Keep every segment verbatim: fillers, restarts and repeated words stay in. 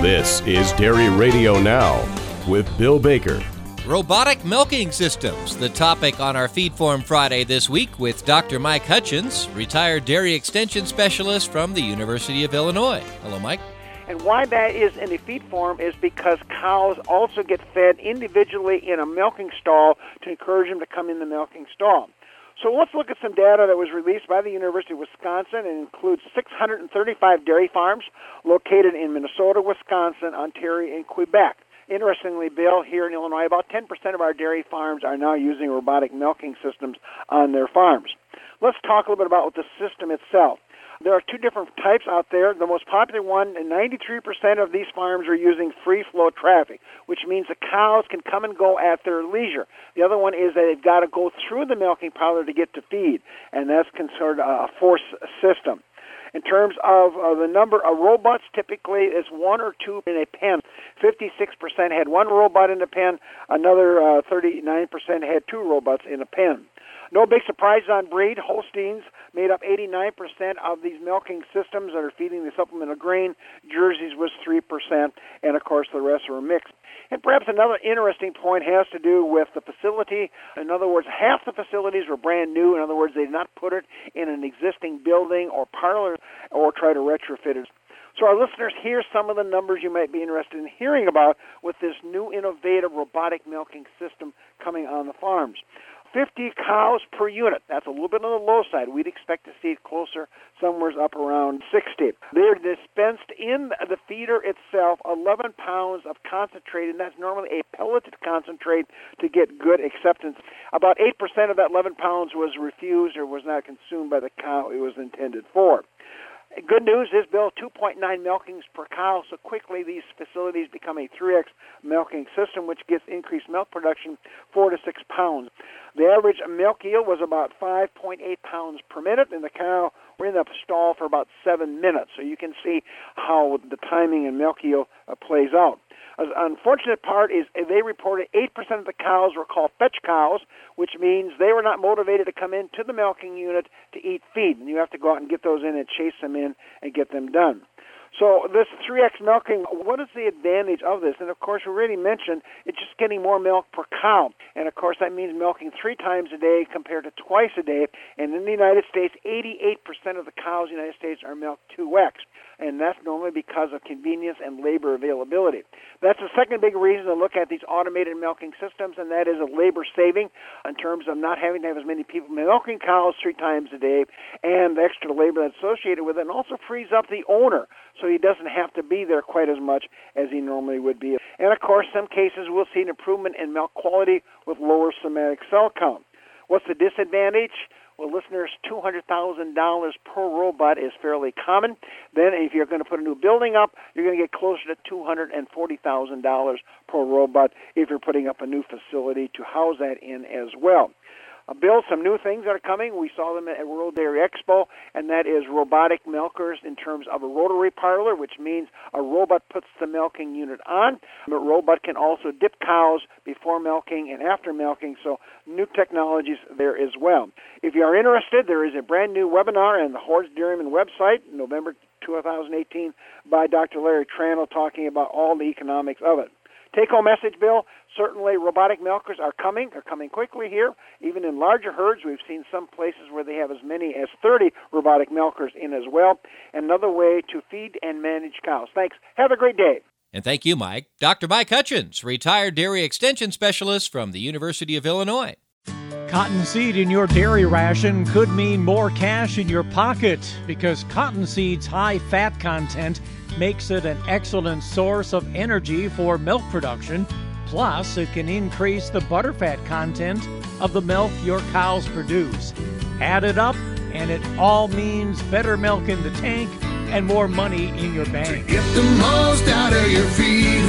This is Dairy Radio Now with Bill Baker. Robotic milking systems, the topic on our Feed Form Friday this week with Doctor Mike Hutchins, retired dairy extension specialist from the University of Illinois. Hello, Mike. And why that is in the feed form is because cows also get fed individually in a milking stall to encourage them to come in the milking stall. So let's look at some data that was released by the University of Wisconsin and includes six hundred thirty-five dairy farms located in Minnesota, Wisconsin, Ontario, and Quebec. Interestingly, Bill, here in Illinois, about ten percent of our dairy farms are now using robotic milking systems on their farms. Let's talk a little bit about the system itself. There are two different types out there. The most popular one, ninety-three percent of these farms are using free-flow traffic, which means the cows can come and go at their leisure. The other one is that they've got to go through the milking parlor to get to feed, and that's considered a force system. In terms of uh, the number of robots, typically it's one or two in a pen. fifty-six percent had one robot in the pen. Another uh, thirty-nine percent had two robots in a pen. No big surprises on breed. Holsteins made up eighty-nine percent of these milking systems that are feeding the supplement of grain. Jerseys was three percent, and of course the rest were mixed. And perhaps another interesting point has to do with the facility. In other words, half the facilities were brand new. In other words, they did not put it in an existing building or parlor or try to retrofit it. So our listeners, here's some of the numbers you might be interested in hearing about with this new innovative robotic milking system coming on the farms. fifty cows per unit. That's a little bit on the low side. We'd expect to see it closer, somewhere up around sixty. They're dispensed in the feeder itself eleven pounds of concentrate, and that's normally a pelleted concentrate to get good acceptance. About eight percent of that eleven pounds was refused or was not consumed by the cow it was intended for. Good news is, Bill, two point nine milkings per cow, so quickly these facilities become a three x milking system, which gets increased milk production four to six pounds. The average milk yield was about five point eight pounds per minute, and the cow were in the stall for about seven minutes, so you can see how the timing and milk yield uh, plays out. The unfortunate part is they reported eight percent of the cows were called fetch cows, which means they were not motivated to come into the milking unit to eat feed. And you have to go out and get those in and chase them in and get them done. So this three x milking, what is the advantage of this? And, of course, we already mentioned it's just getting more milk per cow. And, of course, that means milking three times a day compared to twice a day. And in the United States, eighty-eight percent of the cows in the United States are milked two x. And that's normally because of convenience and labor availability. That's the second big reason to look at these automated milking systems, and that is a labor saving in terms of not having to have as many people milking cows three times a day and the extra labor that's associated with it, and also frees up the owner so he doesn't have to be there quite as much as he normally would be. And, of course, some cases we'll see an improvement in milk quality with lower somatic cell count. What's the disadvantage? Well, listeners, two hundred thousand dollars per robot is fairly common. Then if you're going to put a new building up, you're going to get closer to two hundred forty thousand dollars per robot if you're putting up a new facility to house that in as well. Uh, Bill, some new things that are coming. We saw them at World Dairy Expo, and that is robotic milkers in terms of a rotary parlor, which means a robot puts the milking unit on. The robot can also dip cows before milking and after milking, so new technologies there as well. If you are interested, there is a brand new webinar on the Hordes Dairyman website, November two thousand eighteen, by Doctor Larry Tranel, talking about all the economics of it. Take-home message, Bill, certainly robotic milkers are coming. They're coming quickly here. Even in larger herds, we've seen some places where they have as many as thirty robotic milkers in as well. Another way to feed and manage cows. Thanks. Have a great day. And thank you, Mike. Doctor Mike Hutchins, retired dairy extension specialist from the University of Illinois. Cottonseed in your dairy ration could mean more cash in your pocket because cottonseed's high fat content makes it an excellent source of energy for milk production. Plus, it can increase the butterfat content of the milk your cows produce. Add it up, and it all means better milk in the tank and more money in your bank. To get the most out of your feed,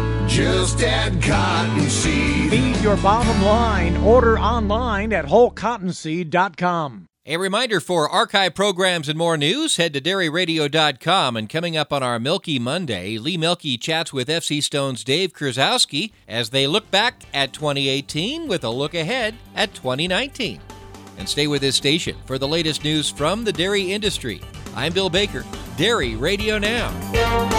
just add Cottonseed. Feed your bottom line. Order online at whole cottonseed dot com. A reminder for archive programs and more news, head to dairy radio dot com. And coming up on our Milky Monday, Lee Milky chats with F C Stone's Dave Krasowski as they look back at twenty eighteen with a look ahead at twenty nineteen. And stay with this station for the latest news from the dairy industry. I'm Bill Baker, Dairy Radio Now.